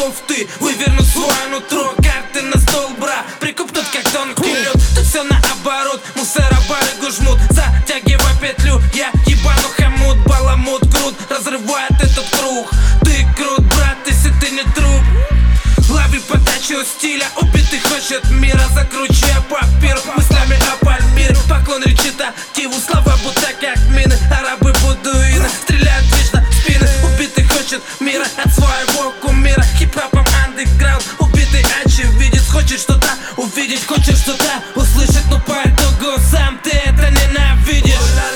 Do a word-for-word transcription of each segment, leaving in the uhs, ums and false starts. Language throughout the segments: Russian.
готов ты вывернуть свое нутро. Карты на стол, бра, прикупнут как тонкий лед. Тут все наоборот, мусора барыгу жмут. Затягивай петлю, я ебану хомут. Баламут крут, разрывает этот круг. Ты крут, брат, если ты не труп. Лови подачу стиля, убитый хочет мира. Закручивая папир, мыслями о Пальмире. Поклон речитативу, слова будто как мины. Арабы, будуины, стреляют вечно в спины. Убитый хочет мира от своего кумира. Хип-хопом андеграунд, убитый очевидец. Хочет что-то увидеть, хочет что-то услышать, но по итогу сам ты это ненавидишь.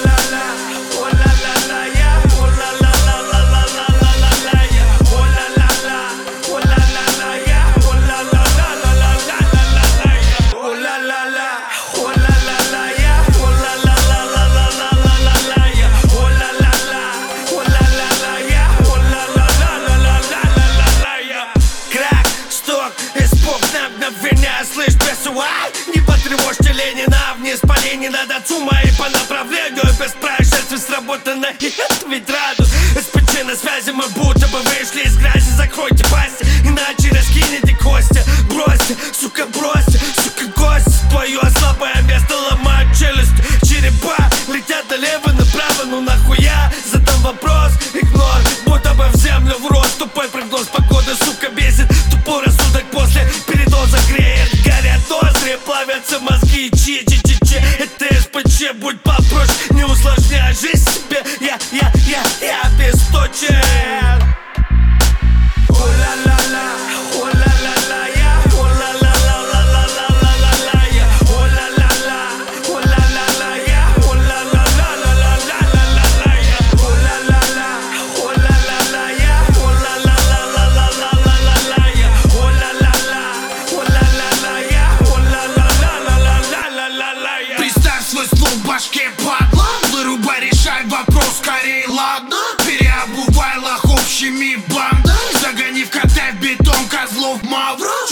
Слышь, бесуай, не потревожьте Ленина. Вниз по линии над Ацума и по направлению без происшествий сработано. И это ведь радует. СПЧ на связи, мы будто бы вышли из грязи. Закройте пасти, иначе раскинете кости. Бросьте, сука, бросьте, сука, гость. Твое слабое место ломает челюсть. Черепа летят налево, направо, ну нахуя? Задам вопрос, игнор, будто бы в землю в рост. Тупой прогноз погоды, сука, бесит. Тупой рассудок после передоза греет. Горят ноздри, плавятся мозги. Чи-чи-чи-чи, это СПЧ, будь попроще. Не усложняй жизнь себе, я, я, я, я обесточен. О-ла-ла-ла, о-ла-ла-ла, я, о-ла-ла-ла-ла-ла-ла-ла-ла, я, о-ла-ла-ла, о-ла-ла-ла, я, о-ла-ла-ла-ла-ла-ла-ла-ла, я, о-ла-ла-ла, о-ла-ла-ла, я, о-ла-ла-ла-ла-ла-ла-ла-ла, я, о-ла-ла-ла, о-ла-ла-ла, я, о-ла-ла-ла-ла-ла-ла-ла, я. Представь свой слух в башке, падла. Вырубай, решай вопрос скорее, ладно. Переобувай лохов, щеми бандой. Загони в кота в бетон козлов Мавра.